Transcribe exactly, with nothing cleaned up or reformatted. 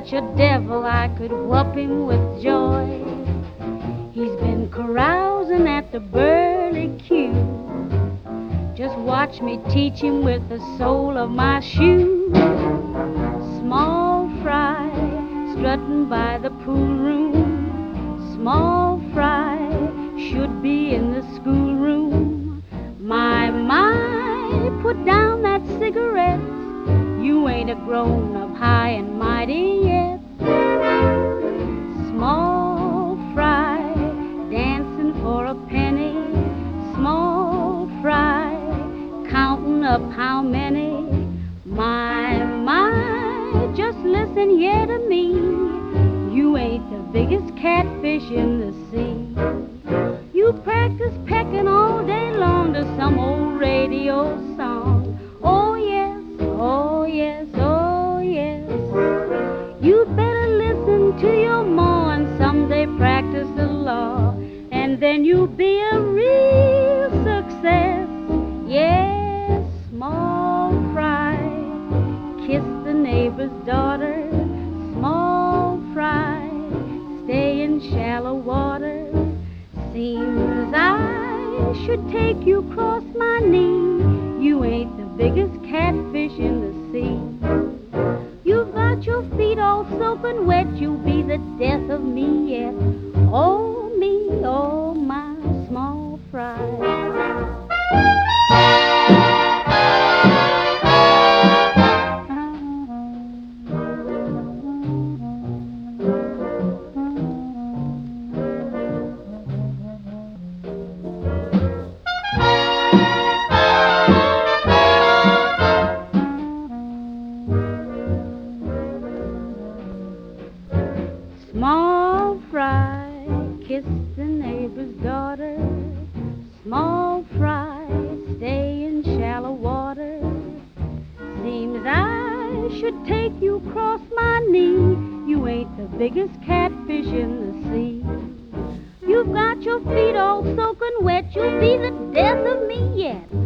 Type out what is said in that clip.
such a devil I could whoop him with joy. He's been carousing at the Burley Q. Just watch me teach him with the sole of my shoe. Small fry strutting by the pool room. Small fry should be in the schoolroom. My, my, put down that cigarette. You ain't a grown-up high and mighty yet. Small fry dancing for a penny. Small fry counting up how many. My, my, just listen here to me. You ain't the biggest catfish in the sea. You practice pecking all day long to some old radio song. Oh yes, oh yes, oh yes. You'd better listen to your ma and someday practice the law, and then you'll be a real success. Yes, small fry, kiss the neighbor's daughter. Small fry, stay in shallow water. Seems I should take you across my knee. You ain't the biggest catfish in the sea. You've got your feet all soaking wet. You'll be the death of me yet. Oh me, oh my small fry. Small fry, kiss the neighbor's daughter. Small fry, stay in shallow water. Seems I should take you across my knee. You ain't the biggest catfish in the sea. You've got your feet all soaking wet. You'll be the death of me yet.